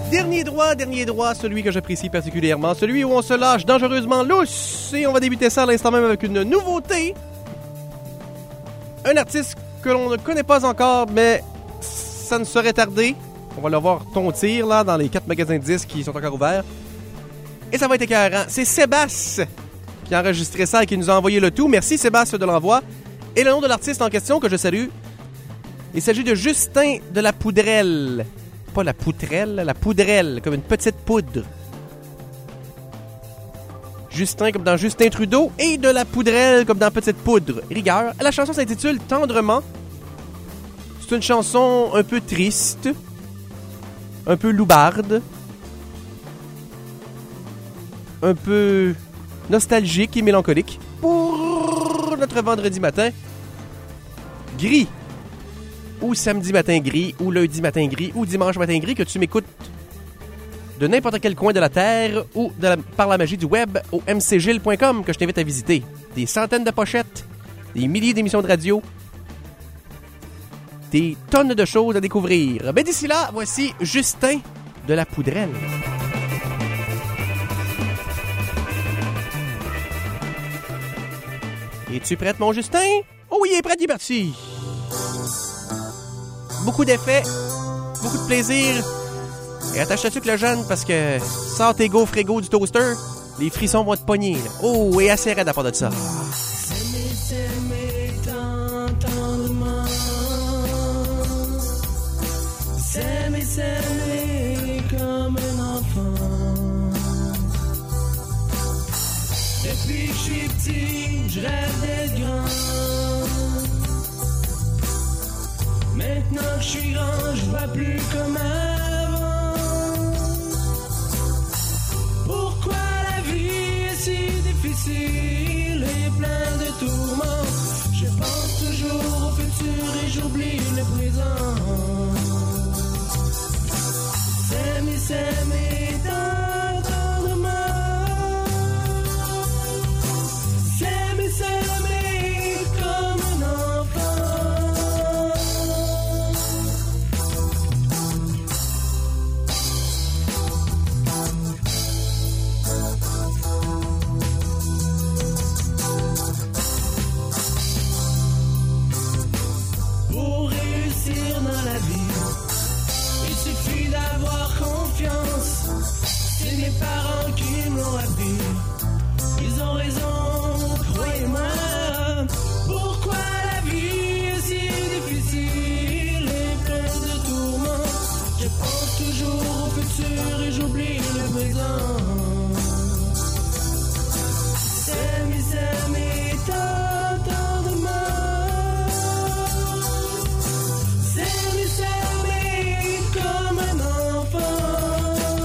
Dernier droit, celui que j'apprécie particulièrement, celui où on se lâche dangereusement lousse. Et on va débuter ça à l'instant même avec une nouveauté. Un artiste que l'on ne connaît pas encore, mais ça ne saurait tarder. On va le voir tontir là dans les 4 magasins de disques qui sont encore ouverts. Et ça va être écœurant. C'est Sébastien qui a enregistré ça et qui nous a envoyé le tout. Merci Sébastien de l'envoi. Et le nom de l'artiste en question que je salue, il s'agit de Justin de la Poudrelle. Pas la poutrelle, la poudrelle, comme une petite poudre. Justin comme dans Justin Trudeau et de la Poudrelle comme dans Petite Poudre. Rigueur. La chanson s'intitule Tendrement. C'est une chanson un peu triste, un peu loubarde, un peu nostalgique et mélancolique pour notre vendredi matin gris. Ou samedi matin gris, ou lundi matin gris, ou dimanche matin gris, que tu m'écoutes de n'importe quel coin de la Terre ou par la magie du web au mcgil.com que je t'invite à visiter. Des centaines de pochettes, des milliers d'émissions de radio, des tonnes de choses à découvrir. Mais d'ici là, voici Justin de la Poudrelle. Es-tu prête, mon Justin? Oh oui, il est prêt, il est parti! Beaucoup d'effets, beaucoup de plaisir. Et attache-toi le jeune parce que sors tes gaufres égaux du toaster, les frissons vont te pogner. Là. Oh, et assez raide à part de ça. S'aimer tendrement. S'aimer comme un enfant. Depuis que je suis petit, je rêve d'être grand. Maintenant que je suis grand, je vois plus comme avant. Pourquoi la vie est si difficile et plein de tourments? Je pense toujours au futur et j'oublie le présent. S'aimer tendrement. S'aimer comme un enfant. Pour réussir dans la vie, il suffit d'avoir confiance. C'est mes parents qui m'ont appris. Ils ont raison, croyez-moi. Pourquoi la vie est si difficile et plein de tourments? Je pense toujours au futur et j'oublie le présent. S'aimer tendrement. S'aimer comme un enfant.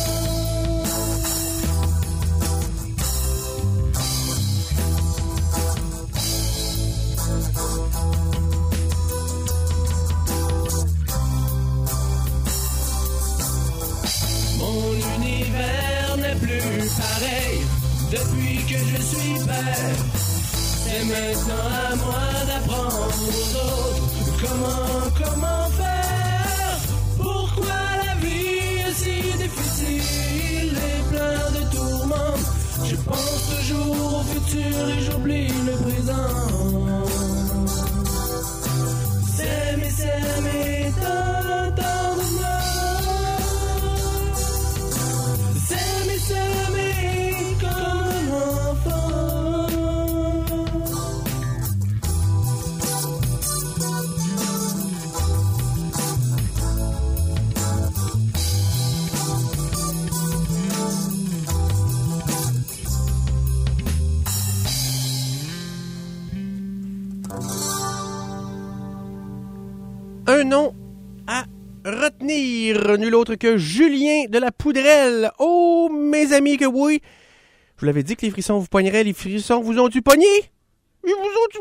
Mon univers n'est plus pareil depuis que je suis père. C'est maintenant à moi d'apprendre aux autres comment faire. Pourquoi la vie est si difficile et plein de tourments? Je pense toujours au futur et j'oublie le présent. S'aimer tendrement. S'aimer comme un enfant. Un nom à retenir, nul autre que Julien de la Poudrelle. Oh, mes amis, que oui! Je vous l'avais dit que les frissons vous poigneraient, les frissons vous ont-tu pogné? Ils vous ont-tu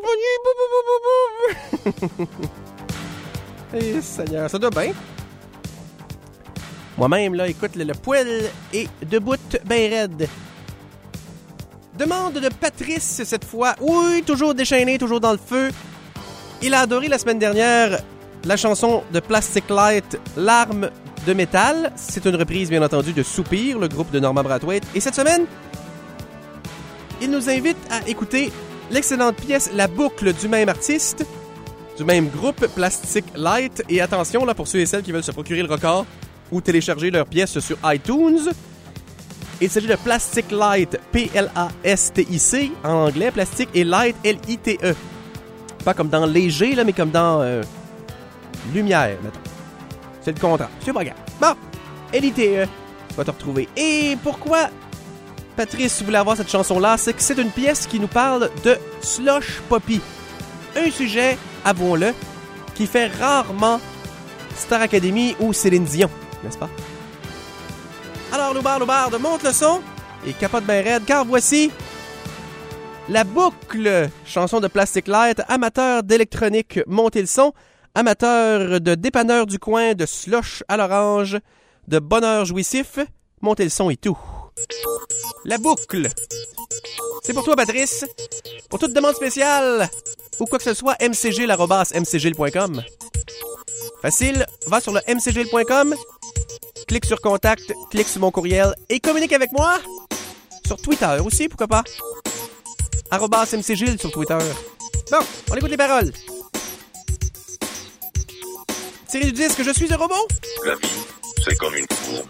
pogné? Eh, Seigneur, ça doit bien. Moi-même, là, écoute, le poil est debout ben raide. Demande de Patrice, cette fois. Oui, toujours déchaîné, toujours dans le feu. Il a adoré la semaine dernière la chanson de Plastic Light, Larmes de métal. C'est une reprise, bien entendu, de Soupir, le groupe de Norman Brathwaite. Et cette semaine, il nous invite à écouter l'excellente pièce La Boucle du même artiste, du même groupe, Plastic Light. Et attention, là, pour ceux et celles qui veulent se procurer le record ou télécharger leur pièce sur iTunes, il s'agit de Plastic Light, P-L-A-S-T-I-C, en anglais, Plastic, et Light, L-I-T-E. Pas comme dans léger, là, mais comme dans lumière, mettons. C'est le contraire. C'est pas grave. Bon, L-I-T-E, tu vas te retrouver. Et pourquoi Patrice voulait avoir cette chanson-là? C'est que c'est une pièce qui nous parle de slush poppy. Un sujet, avouons-le, qui fait rarement Star Academy ou Céline Dion, n'est-ce pas? Alors, Loubarde, monte le son et capote ben raide, car voici La Boucle, chanson de Plastic Light, amateur d'électronique, montez le son, amateur de dépanneur du coin, de slush à l'orange, de bonheur jouissif, montez le son et tout. La Boucle. C'est pour toi, Patrice. Pour toute demande spéciale ou quoi que ce soit, mcgil@mcgil.com. Facile, va sur le mcgil.com, clique sur contact, clique sur mon courriel et communique avec moi sur Twitter aussi, pourquoi pas. @mcgil sur Twitter. Bon, on écoute les paroles. Tiré du disque Je suis un robot. La vie, c'est comme une courbe.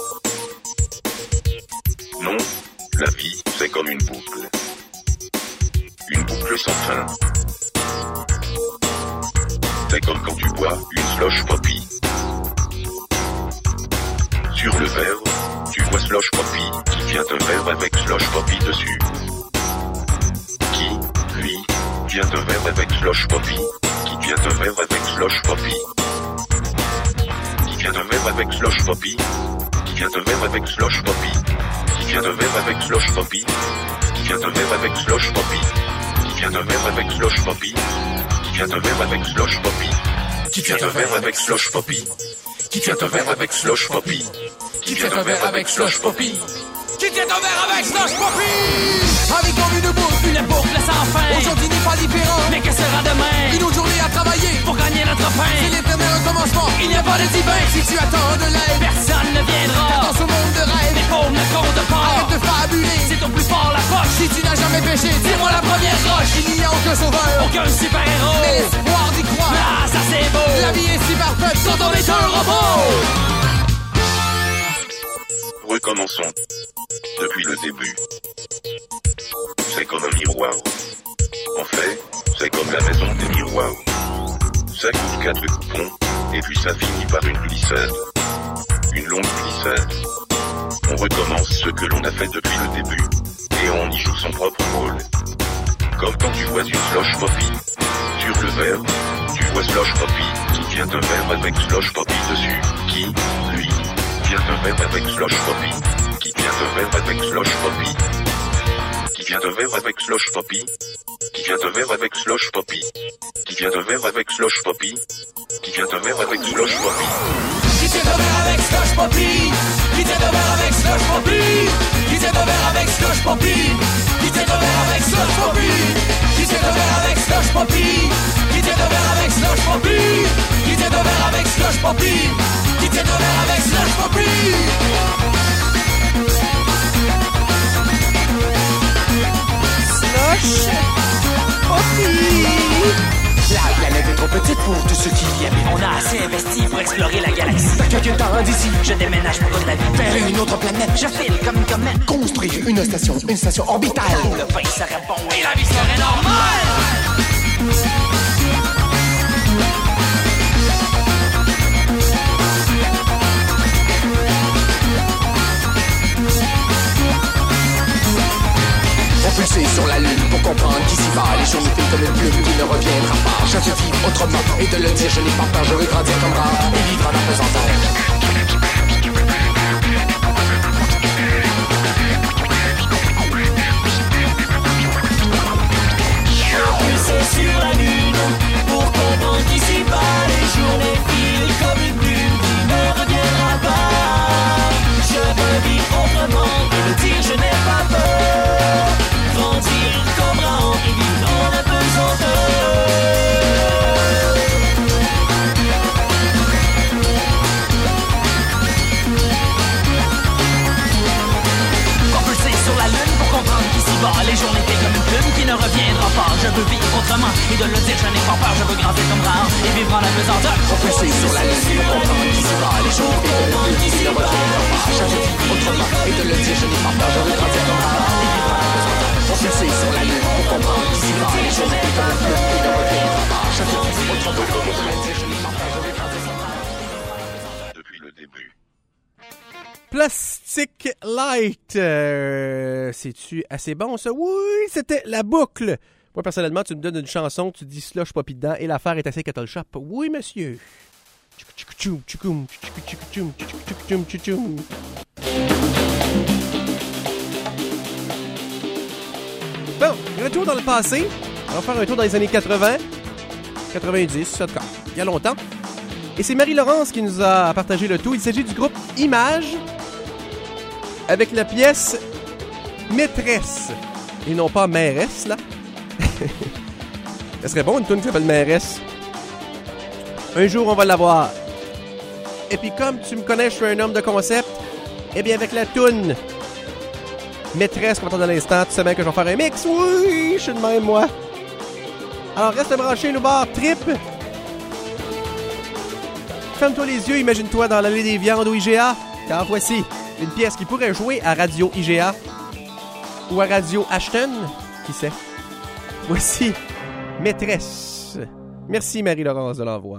Non, la vie, c'est comme une boucle. Une boucle sans fin. C'est comme quand tu bois une slush poppy. Sur le verre, tu vois slush poppy, qui vient d'un verre avec slush poppy dessus. Qui, lui, vient d'un verre avec slush poppy, qui vient d'un verre avec slush poppy. Qui vient d'un verre avec slush poppy, qui vient d'un verre avec slush poppy. Qui vient d'un verre avec slush poppy, qui vient d'un verre avec slush poppy, qui vient d'un verre avec slush poppy, qui vient d'un verre avec slush poppy, qui vient d'un verre avec slush poppy, qui vient d'un verre avec slush poppy, qui vient d'un verre avec slush poppy, qui vient d'un verre avec slush poppy. Avec comme une boucle sans fin. Aujourd'hui n'est pas différent, mais que sera demain? Une autre journée à travailler pour gagner notre pain. C'est l'éternel recommencement, il n'y a pas de divin. Si tu attends de l'aide, personne ne viendra. Dans ce monde de rêve, les pauvres ne comptent pas. Arrête de fabuler, c'est au plus fort la poche. Si tu n'as jamais péché, tire-moi la première roche. Il n'y a aucun sauveur, aucun super-héros, mais l'espoir d'y croire. Ah, ça c'est beau, la vie est si parfaite quand on est un robot. Recommençons. Depuis le début. C'est comme un miroir. En fait, c'est comme la maison des miroirs. Ça coûte 4 coupons, et puis ça finit par une glissade. Une longue glissade. On recommence ce que l'on a fait depuis le début, et on y joue son propre rôle. Comme quand tu vois une slush poppy. Sur le verre, tu vois slush poppy, qui vient d'un verre avec slush poppy dessus. Qui, lui, vient d'un verre avec slush poppy, qui vient d'un verre avec slush poppy, qui vient d'un verre avec slush poppy, qui vient d'un verre avec slush poppy, qui vient d'un verre avec slush poppy, qui vient d'un verre avec slush poppy, qui vient d'un verre avec slush poppy, qui vient d'un verre avec slush poppy, qui vient d'un verre avec slush poppy, qui vient d'un verre avec slush poppy, qui vient d'un verre avec slush poppy, qui vient d'un verre avec slush poppy, qui vient d'un verre avec slush poppy, qui vient d'un verre avec slush poppy. Slush poppy. La planète est trop petite pour tout ce qui y habite. On a assez investi pour explorer la galaxie. T'as quelqu'un t'en rend d'ici. Je déménage pour toute la vie. Vers une autre planète. Je file comme une comète. Construire une station orbitale. Le pain serait bon et la vie serait normale. Propulsé sur la lune pour comprendre qui s'y va. Les journées filent comme une plume qui ne reviendra pas. Je veux vivre autrement et de le dire je n'ai pas peur. Je veux grandir comme rare et vivre en apesanteur. Propulsé sur la lune pour comprendre qui s'y va. Les journées filent comme une plume qui ne reviendra pas. Je veux vivre autrement et le dire je n'ai pas peur. Grandir comme rang et vivre en apesanteur. ne reviendra pas. Je veux vivre autrement et de le dire je n'ai pas peur. Je veux grandir comme rare et vivre en la pesanteur. Propulsé sur la lune, on comprend qu'ici-bas les choses et de le dire ne reviendra pas. Je veux vivre autrement et de le dire je n'ai pas peur. Je veux grandir comme rare et vivre en la pesanteur. Propulsé sur la lune, on comprend qu'ici-bas les choses et de le dire ne reviendra pas. Je veux vivre autrement et de le dire je n'ai pas peur. Je veux grandir comme rare. Depuis le début. Plastic Light. C'est-tu assez bon, ça? Oui, c'était la boucle. Moi, personnellement, tu me donnes une chanson, tu dis slush poppy dedans, et l'affaire est assez kettle shop. Oui, monsieur. Bon, retour dans le passé. On va faire un tour dans les années 80, 90, en tout cas, il y a longtemps. Et c'est Marie-Laurence qui nous a partagé le tout. Il s'agit du groupe Image avec la pièce Maîtresse. Et non pas Mairesse, là. Ça serait bon une toune qui s'appelle Mairesse. Un jour, on va l'avoir. Et puis, comme tu me connais, je suis un homme de concept. Eh bien, avec la toune Maîtresse qu'on entend dans l'instant, tu sais bien que je vais faire un mix. Oui, je suis de même, moi. Alors, reste branché, nous barre, trip. Ferme-toi les yeux, imagine-toi dans l'allée des viandes au IGA. Car voici une pièce qui pourrait jouer à Radio IGA ou à Radio Ashton, qui sait. Voici Maîtresse. Merci Marie-Laurence de l'envoi.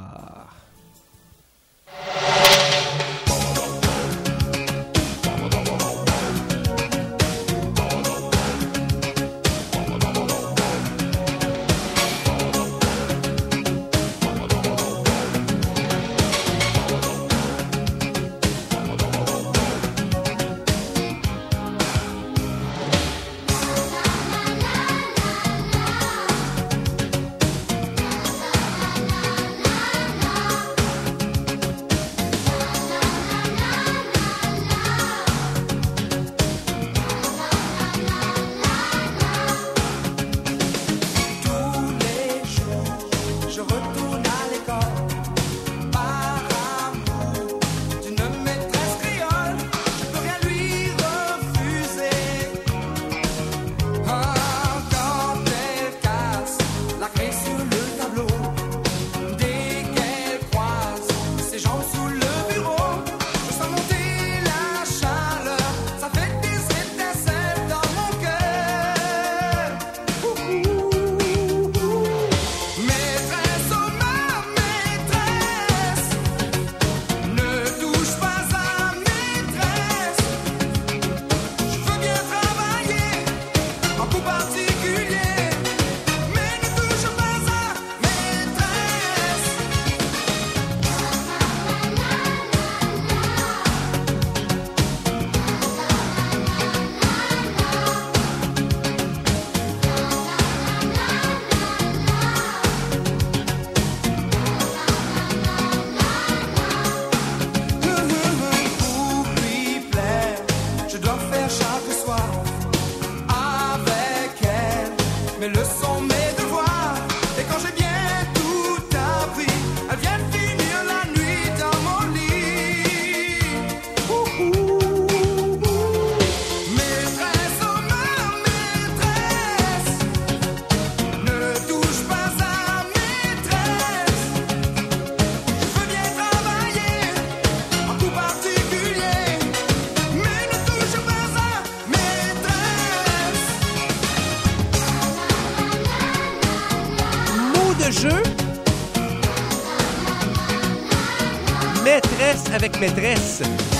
Avec Maîtresse.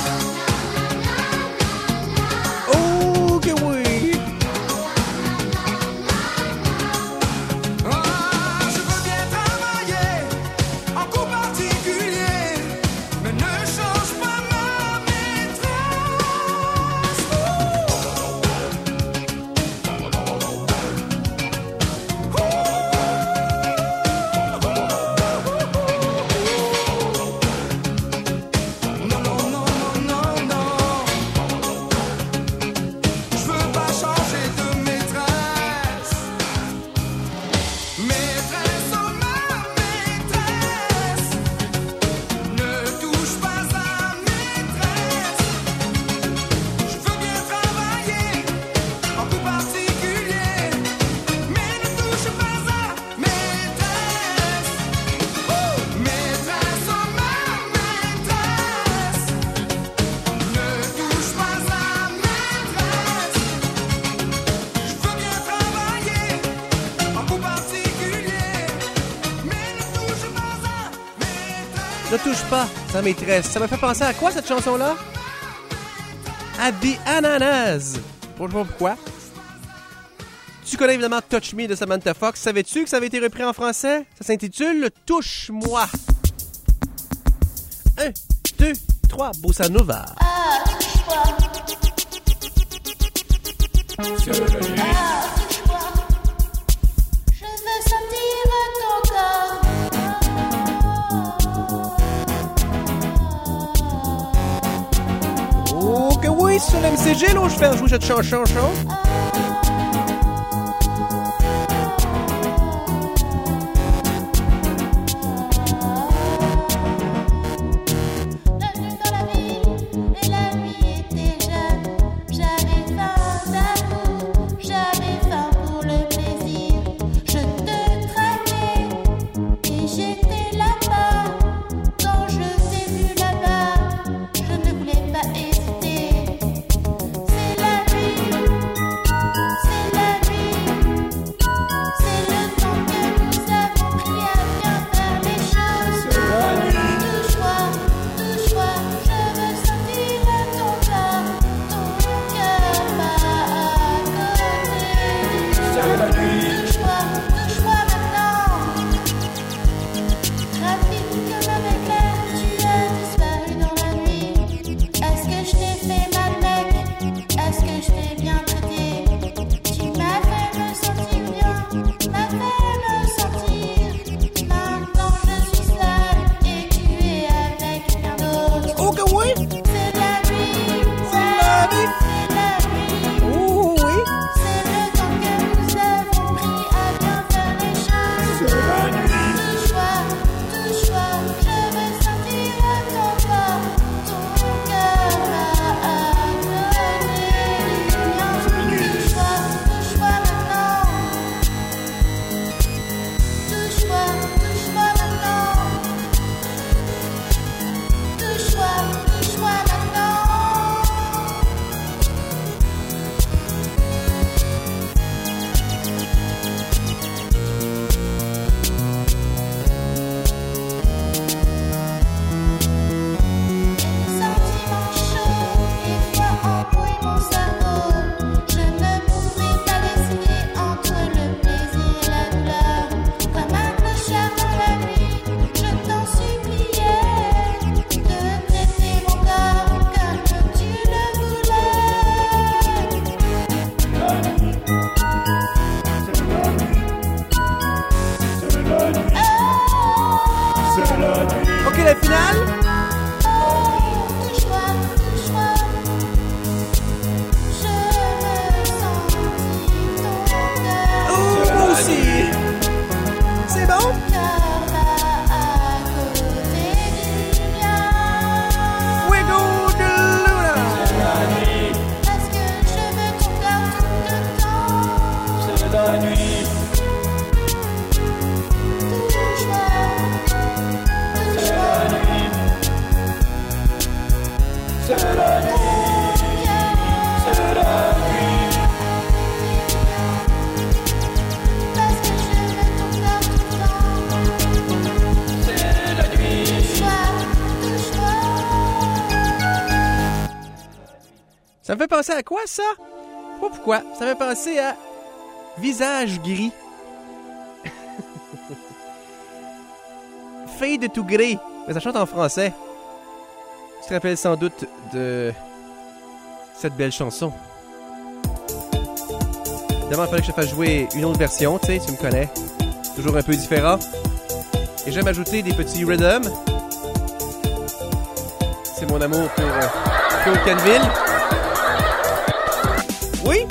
Oh, que oui! Je veux bien travailler en cours particulier, mais ne change pas ma maîtresse. Ne touche pas sa maîtresse. Ça me fait penser à quoi cette chanson-là? À The Ananas. Je sais pas pourquoi. Tu connais évidemment Touch Me de Samantha Fox. Savais-tu que ça avait été repris en français? Ça s'intitule Touche-moi. 1, 2, 3, Bossa Nova. Touche-moi. Je veux sentir ton corps. Oh que oui, sur l'MCG, là, je fais jouer cette chanson. Ça me fait penser à quoi, ça? Pas pourquoi. Ça me fait penser à Visage gris. Fade to Grey. Mais ça chante en français. Tu te rappelles sans doute de cette belle chanson. Évidemment, il fallait que je te fasse jouer une autre version, tu sais, tu me connais. Toujours un peu différent. Et j'aime ajouter des petits rhythms. C'est mon amour pour Claude Canville. Oui?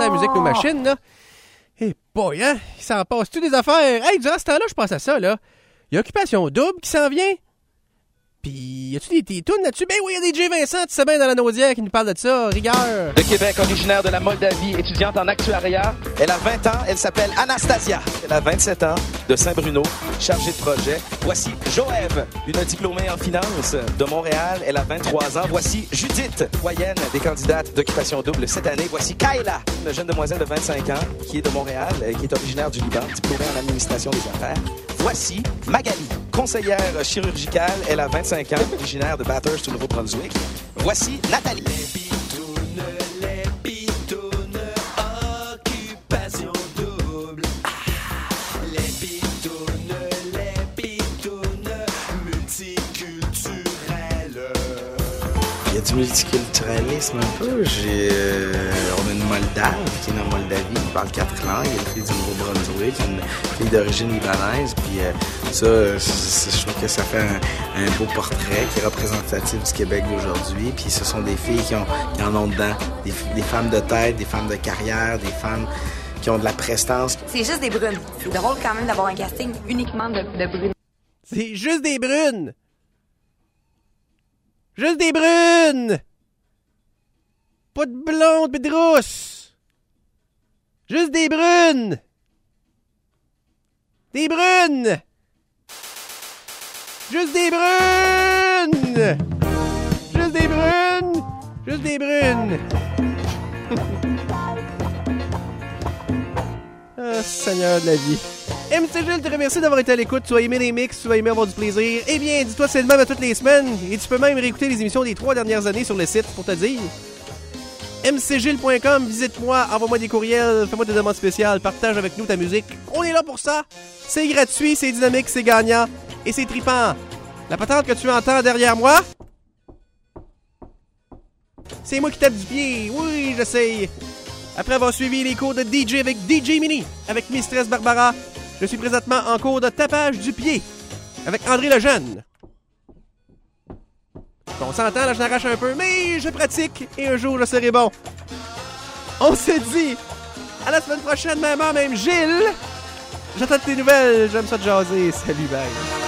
la musique, nos machines, là. Eh boy, hein? Il s'en passe toutes des affaires. Hey, durant ce temps-là, je pense à ça, là. Il y a Occupation Double qui s'en vient. Pis, y a-tu des tunes là-dessus? Ben oui, y a des J. Vincent, tu sais bien, dans la Naudière, qui nous parle de ça. Rigueur. De Québec, originaire de la Moldavie, étudiante en actuariat. Elle a 20 ans, elle s'appelle Anastasia. Elle a 27 ans, de Saint-Bruno, chargée de projet. Voici Joëve, une diplômée en finance de Montréal. Elle a 23 ans. Voici Judith, doyenne des candidates d'Occupation Double cette année. Voici Kayla, une jeune demoiselle de 25 ans, qui est de Montréal, qui est originaire du Liban, diplômée en administration des affaires. Voici Magali, conseillère chirurgicale. Elle a 25 ans, originaire de Bathurst, au Nouveau-Brunswick. Voici Nathalie. Les pitounes, Occupation Double. Les pitounes, multiculturelles. Il y a du multiculturalisme un peu. On a une Moldave qui est en Moldavie, qui parle 4 langues. Il y a une fille du Nouveau-Brunswick, une fille d'origine libanaise. Puis je trouve que ça fait un beau portrait qui est représentatif du Québec d'aujourd'hui. Puis ce sont des filles qui en ont dedans. Des femmes de tête, des femmes de carrière, des femmes qui ont de la prestance. C'est juste des brunes. C'est drôle quand même d'avoir un casting uniquement de brunes. C'est juste des brunes! Juste des brunes! Pas de blondes pis de rousses! Juste des brunes! Des brunes! Juste des brunes! Juste des brunes! Juste des brunes! Ah, Seigneur de la vie. MC Gilles te remercie d'avoir été à l'écoute. Tu vas aimer les mix, tu vas aimer avoir du plaisir. Eh bien, dis-toi, c'est le même à toutes les semaines. Et tu peux même réécouter les émissions des 3 dernières années sur le site pour te dire. mcgilles.com, visite-moi, envoie-moi des courriels, fais-moi des demandes spéciales, partage avec nous ta musique. On est là pour ça. C'est gratuit, c'est dynamique, c'est gagnant et c'est trippant. La patente que tu entends derrière moi, c'est moi qui tape du pied. Oui, j'essaye. Après avoir suivi les cours de DJ avec DJ Mini, avec Mistress Barbara, je suis présentement en cours de tapage du pied avec André Lejeune. On s'entend, là, je n'arrache un peu, mais je pratique et un jour, je serai bon. On se dit à la semaine prochaine, même heure, même Gilles. J'attends tes nouvelles, j'aime ça de jaser. Salut, bye.